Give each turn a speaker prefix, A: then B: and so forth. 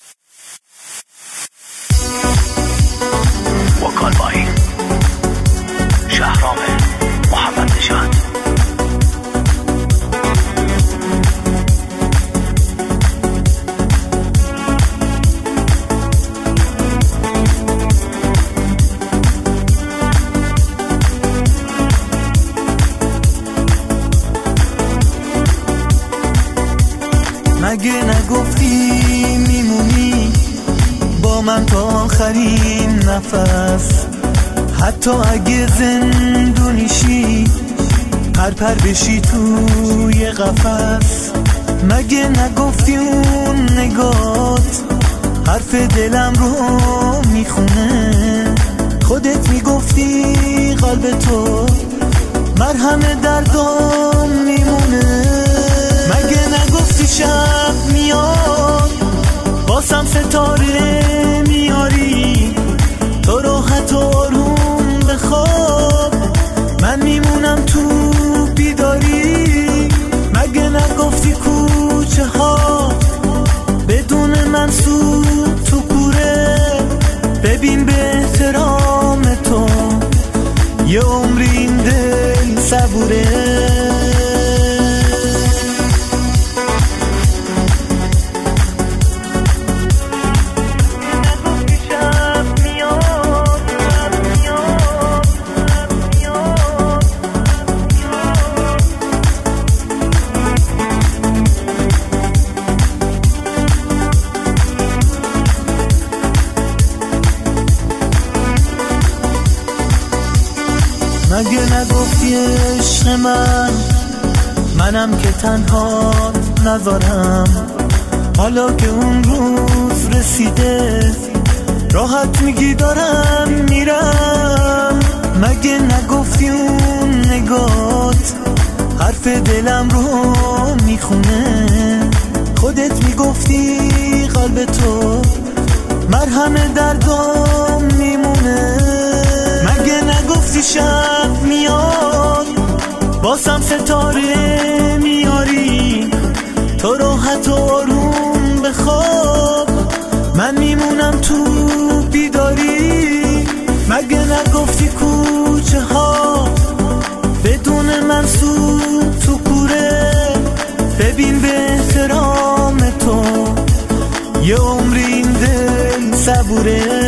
A: وکالبای شهرام محمد نژاد.
B: مگه نگفتی میمونی با من تا آخرین نفس، حتی اگه زندونیشی پر بشی توی قفس. مگه نگفتی اون نگات حرف دلم رو میخونه، خودت میگفتی قلب تو مرهم دردام میمونه. مگه نگفتی شب میاد باسم ستاره میاری، تو راحت و آروم بخواب من میمونم تو بیداری. مگه نگفتی کوچه ها بدون من سود تو کوره، ببین به احترام تو یه عمری این دل صبوره. مگه نگفتی عشق منم که تنها نذارم، حالا که اون روز رسیده راحت میگی دارم میرم. مگه نگفتی اون نگات حرف دلم رو میخونه، خودت میگفتی قلب تو مرهم دردام میمونه. مگه نگفتی شب میاد باسم ستاره میاری، تو راحت و آروم بخواب من میمونم تو بیداری. مگه نگفتی کوچه ها بدون من سود تو کوره، ببین به احترام تو یه عمری این دل صبوره.